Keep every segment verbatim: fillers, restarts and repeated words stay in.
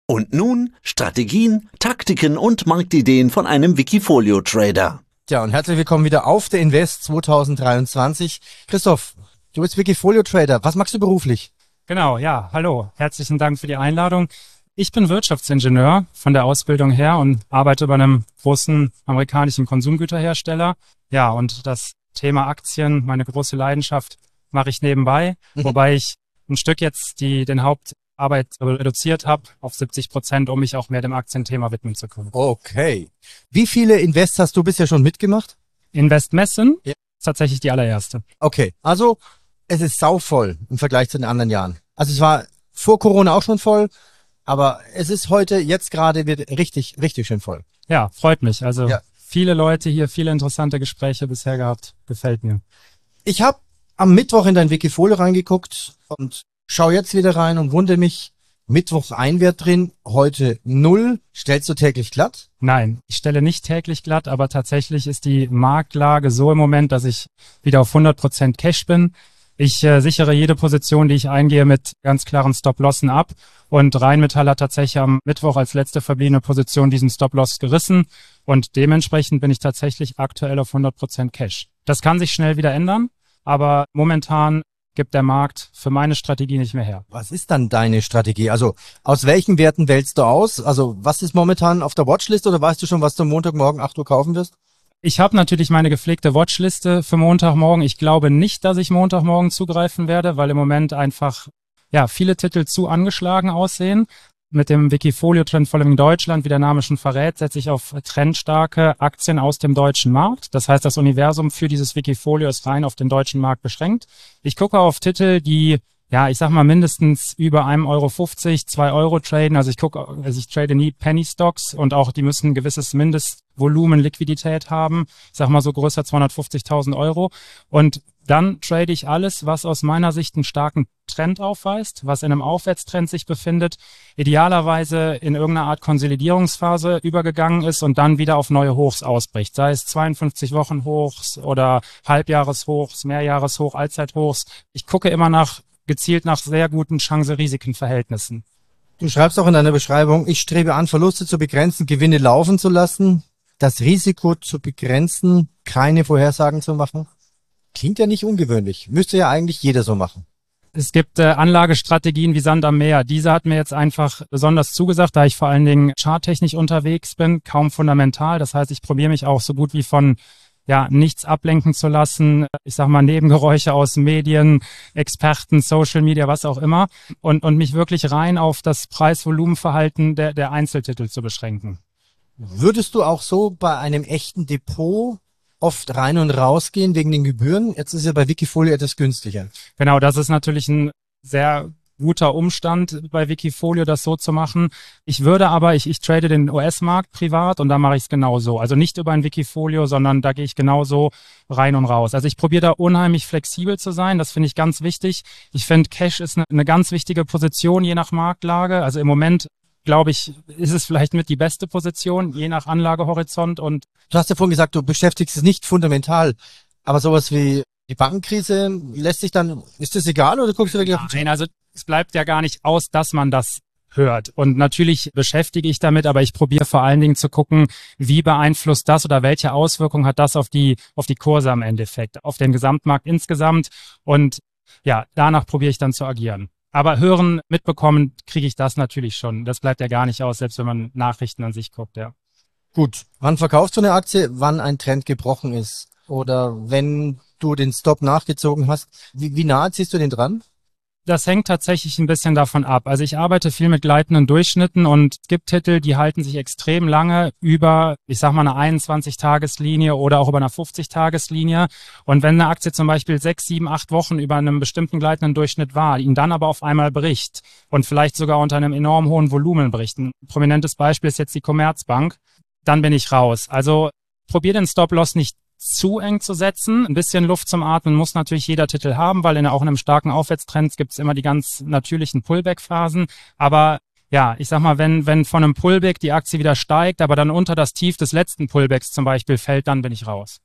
Und nun Strategien, Taktiken und Marktideen von einem Wikifolio-Trader. Ja, und herzlich willkommen wieder auf der Invest zwanzig dreiundzwanzig. Christoph, du bist Wikifolio-Trader. Was machst du beruflich? Genau, ja, hallo. Herzlichen Dank für die Einladung. Ich bin Wirtschaftsingenieur von der Ausbildung her und arbeite bei einem großen amerikanischen Konsumgüterhersteller. Ja, und das Thema Aktien, meine große Leidenschaft, mache ich nebenbei, mhm. wobei ich ein Stück jetzt die den Hauptarbeit reduziert habe auf siebzig Prozent, um mich auch mehr dem Aktienthema widmen zu können. Okay. Wie viele Invests hast du bisher schon mitgemacht? Investmessen ja. ist tatsächlich die allererste. Okay, also es ist sauvoll im Vergleich zu den anderen Jahren. Also es war vor Corona auch schon voll, aber es ist heute, jetzt gerade wird richtig, richtig schön voll. Ja, freut mich. Also ja. viele Leute hier, viele interessante Gespräche bisher gehabt. Gefällt mir. Ich habe am Mittwoch in dein Wikifolio reingeguckt und schau jetzt wieder rein und wundere mich, Mittwoch ein Wert drin, heute null. Stellst du täglich glatt? Nein, ich stelle nicht täglich glatt, aber tatsächlich ist die Marktlage so im Moment, dass ich wieder auf hundert Prozent Cash bin. Ich äh, sichere jede Position, die ich eingehe, mit ganz klaren Stop-Lossen ab. Und Rheinmetall hat tatsächlich am Mittwoch als letzte verbliebene Position diesen Stop-Loss gerissen. Und dementsprechend bin ich tatsächlich aktuell auf hundert Prozent Cash. Das kann sich schnell wieder ändern, aber momentan gibt der Markt für meine Strategie nicht mehr her. Was ist dann deine Strategie? Also aus welchen Werten wählst du aus? Also was ist momentan auf der Watchlist oder weißt du schon, was du Montagmorgen acht Uhr kaufen wirst? Ich habe natürlich meine gepflegte Watchliste für Montagmorgen. Ich glaube nicht, dass ich Montagmorgen zugreifen werde, weil im Moment einfach ja viele Titel zu angeschlagen aussehen. Mit dem Wikifolio Trend Following Deutschland, wie der Name schon verrät, setze ich auf trendstarke Aktien aus dem deutschen Markt. Das heißt, das Universum für dieses Wikifolio ist rein auf den deutschen Markt beschränkt. Ich gucke auf Titel, die, ja, ich sag mal mindestens über ein Euro fünfzig, zwei Euro traden. Also ich gucke, also ich trade nie Penny Stocks und auch die müssen ein gewisses Mindestvolumen Liquidität haben. Ich sag mal so größer zweihundertfünfzigtausend Euro. Und dann trade ich alles, was aus meiner Sicht einen starken Trend aufweist, was in einem Aufwärtstrend sich befindet, idealerweise in irgendeiner Art Konsolidierungsphase übergegangen ist und dann wieder auf neue Hochs ausbricht. Sei es zweiundfünfzig Wochen Hochs oder Halbjahreshochs, Mehrjahreshoch, Allzeithochs. Ich gucke immer nach gezielt nach sehr guten Chance-Risiken-Verhältnissen. Du schreibst auch in deiner Beschreibung, ich strebe an, Verluste zu begrenzen, Gewinne laufen zu lassen, das Risiko zu begrenzen, keine Vorhersagen zu machen. Klingt ja nicht ungewöhnlich. Müsste ja eigentlich jeder so machen. Es gibt äh, Anlagestrategien wie Sand am Meer. Diese hat mir jetzt einfach besonders zugesagt, da ich vor allen Dingen charttechnisch unterwegs bin, kaum fundamental. Das heißt, ich probiere mich auch so gut wie von ja, nichts ablenken zu lassen. Ich sag mal Nebengeräusche aus Medien, Experten, Social Media, was auch immer. Und, und mich wirklich rein auf das Preis-Volumen-Verhalten der, der Einzeltitel zu beschränken. Würdest du auch so bei einem echten Depot oft rein und raus gehen wegen den Gebühren? Jetzt ist ja bei Wikifolio etwas günstiger. Genau, das ist natürlich ein sehr guter Umstand bei Wikifolio, das so zu machen. Ich würde aber, ich, ich trade den U S-Markt privat und da mache ich es genauso. Also nicht über ein Wikifolio, sondern da gehe ich genauso rein und raus. Also ich probiere da unheimlich flexibel zu sein. Das finde ich ganz wichtig. Ich finde, Cash ist eine, eine ganz wichtige Position, je nach Marktlage. Also im Moment glaube ich, ist es vielleicht mit die beste Position, je nach Anlagehorizont. Und du hast ja vorhin gesagt, du beschäftigst es nicht fundamental, aber sowas wie die Bankenkrise lässt sich dann, ist das egal oder guckst du wirklich auf? Nein, also es bleibt ja gar nicht aus, dass man das hört. Und natürlich beschäftige ich damit, aber ich probiere vor allen Dingen zu gucken, wie beeinflusst das oder welche Auswirkungen hat das auf die, auf die Kurse am Endeffekt, auf den Gesamtmarkt insgesamt. Und ja, danach probiere ich dann zu agieren. Aber hören, mitbekommen, kriege ich das natürlich schon. Das bleibt ja gar nicht aus, selbst wenn man Nachrichten an sich guckt, ja. Gut. Wann verkaufst du eine Aktie? Wann ein Trend gebrochen ist? Oder wenn du den Stop nachgezogen hast, wie, wie nahe ziehst du den dran? Das hängt tatsächlich ein bisschen davon ab. Also ich arbeite viel mit gleitenden Durchschnitten und es gibt Titel, die halten sich extrem lange über, ich sag mal, eine einundzwanzig-Tages-Linie oder auch über eine fünfzig-Tages-Linie. Und wenn eine Aktie zum Beispiel sechs, sieben, acht Wochen über einem bestimmten gleitenden Durchschnitt war, ihn dann aber auf einmal bricht und vielleicht sogar unter einem enorm hohen Volumen bricht. Ein prominentes Beispiel ist jetzt die Commerzbank. Dann bin ich raus. Also probier den Stop-Loss nicht zu eng zu setzen. Ein bisschen Luft zum Atmen muss natürlich jeder Titel haben, weil in auch in einem starken Aufwärtstrend gibt es immer die ganz natürlichen Pullback-Phasen. Aber ja, ich sag mal, wenn wenn von einem Pullback die Aktie wieder steigt, aber dann unter das Tief des letzten Pullbacks zum Beispiel fällt, dann bin ich raus.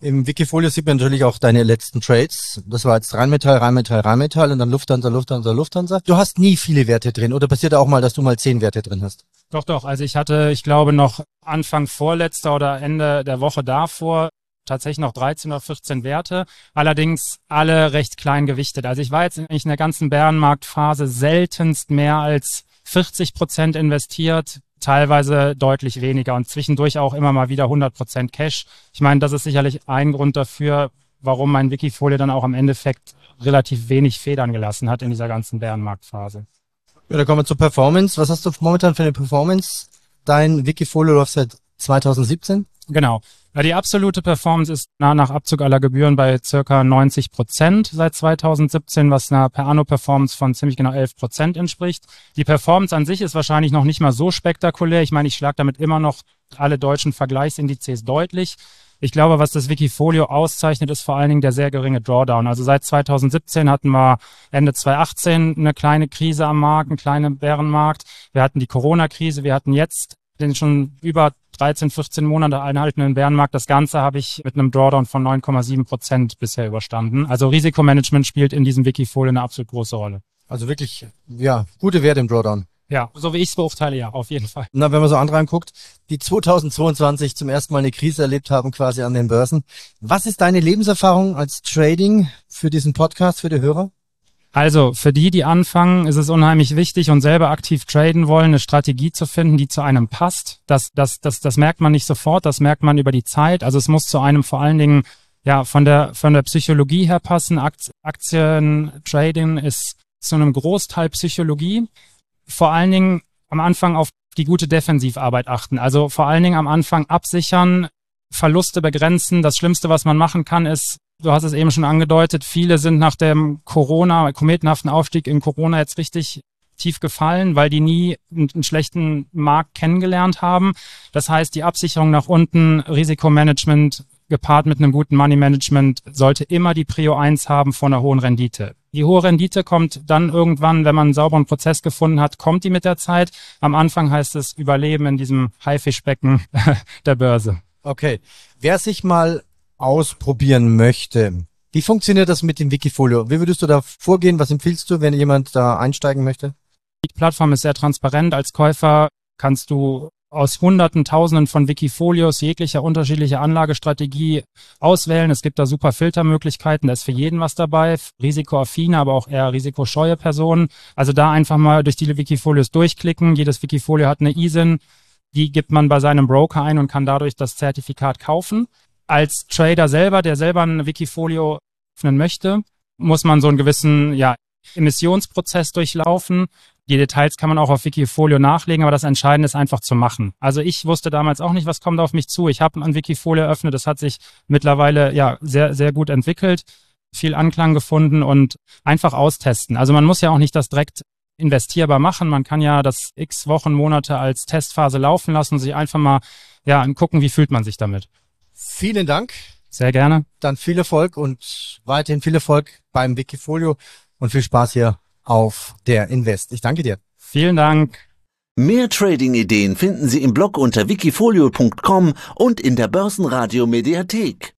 Im Wikifolio sieht man natürlich auch deine letzten Trades. Das war jetzt Rheinmetall, Rheinmetall, Rheinmetall und dann Lufthansa, Lufthansa, Lufthansa. Du hast nie viele Werte drin oder passiert auch mal, dass du mal zehn Werte drin hast? Doch, doch. Also ich hatte, ich glaube, noch Anfang vorletzter oder Ende der Woche davor tatsächlich noch dreizehn oder vierzehn Werte, allerdings alle recht klein gewichtet. Also ich war jetzt eigentlich in der ganzen Bärenmarktphase seltenst mehr als vierzig Prozent investiert, teilweise deutlich weniger und zwischendurch auch immer mal wieder hundert Prozent Cash. Ich meine, das ist sicherlich ein Grund dafür, warum mein Wikifolio dann auch im Endeffekt relativ wenig Federn gelassen hat in dieser ganzen Bärenmarktphase. Ja, dann kommen wir zur Performance. Was hast du momentan für eine Performance? Dein Wikifolio läuft seit zweitausendsiebzehn? Genau. Ja, die absolute Performance ist nach, nach Abzug aller Gebühren bei circa neunzig Prozent seit zweitausendsiebzehn, was einer per Anno Performance von ziemlich genau elf Prozent entspricht. Die Performance an sich ist wahrscheinlich noch nicht mal so spektakulär. Ich meine, ich schlage damit immer noch alle deutschen Vergleichsindizes deutlich. Ich glaube, was das Wikifolio auszeichnet, ist vor allen Dingen der sehr geringe Drawdown. Also seit zweitausendsiebzehn hatten wir Ende zweitausendachtzehn eine kleine Krise am Markt, einen kleinen Bärenmarkt. Wir hatten die Corona-Krise, wir hatten jetzt den schon über dreizehn, vierzehn Monate anhaltenden Bärenmarkt. Das Ganze habe ich mit einem Drawdown von neun Komma sieben Prozent bisher überstanden. Also Risikomanagement spielt in diesem Wikifolio eine absolut große Rolle. Also wirklich, ja, gute Werte im Drawdown. Ja, so wie ich es beurteile, ja, auf jeden Fall. Na, wenn man so andere anguckt, die zweitausendzweiundzwanzig zum ersten Mal eine Krise erlebt haben, quasi an den Börsen. Was ist deine Lebenserfahrung als Trading für diesen Podcast, für die Hörer? Also für die, die anfangen, ist es unheimlich wichtig und selber aktiv traden wollen, eine Strategie zu finden, die zu einem passt. Das, das, das, das merkt man nicht sofort, das merkt man über die Zeit. Also es muss zu einem vor allen Dingen ja von der von der Psychologie her passen. Aktien, Trading ist zu einem Großteil Psychologie. Vor allen Dingen am Anfang auf die gute Defensivarbeit achten. Also vor allen Dingen am Anfang absichern, Verluste begrenzen. Das Schlimmste, was man machen kann, ist, du hast es eben schon angedeutet, viele sind nach dem Corona, kometenhaften Aufstieg in Corona jetzt richtig tief gefallen, weil die nie einen schlechten Markt kennengelernt haben. Das heißt, die Absicherung nach unten, Risikomanagement gepaart mit einem guten Money Management sollte immer die Prio eins haben vor einer hohen Rendite. Die hohe Rendite kommt dann irgendwann, wenn man einen sauberen Prozess gefunden hat, kommt die mit der Zeit. Am Anfang heißt es Überleben in diesem Haifischbecken der Börse. Okay, wer sich mal ausprobieren möchte, wie funktioniert das mit dem Wikifolio? Wie würdest du da vorgehen? Was empfiehlst du, wenn jemand da einsteigen möchte? Die Plattform ist sehr transparent. Als Käufer kannst du aus Hunderten, Tausenden von Wikifolios jeglicher unterschiedlicher Anlagestrategie auswählen. Es gibt da super Filtermöglichkeiten. Da ist für jeden was dabei. Risikoaffine, aber auch eher risikoscheue Personen. Also da einfach mal durch die Wikifolios durchklicken. Jedes Wikifolio hat eine I S I N. Die gibt man bei seinem Broker ein und kann dadurch das Zertifikat kaufen. Als Trader selber, der selber ein Wikifolio öffnen möchte, muss man so einen gewissen ja, Emissionsprozess durchlaufen. Die Details kann man auch auf Wikifolio nachlegen, aber das Entscheidende ist einfach zu machen. Also ich wusste damals auch nicht, was kommt auf mich zu. Ich habe ein Wikifolio eröffnet, das hat sich mittlerweile ja sehr, sehr gut entwickelt, viel Anklang gefunden und einfach austesten. Also man muss ja auch nicht das direkt investierbar machen. Man kann ja das x Wochen, Monate als Testphase laufen lassen und sich einfach mal ja gucken, wie fühlt man sich damit. Vielen Dank. Sehr gerne. Dann viel Erfolg und weiterhin viel Erfolg beim Wikifolio und viel Spaß hier auf der Invest. Ich danke dir. Vielen Dank. Mehr Trading-Ideen finden Sie im Blog unter wikifolio punkt com und in der Börsenradio Mediathek.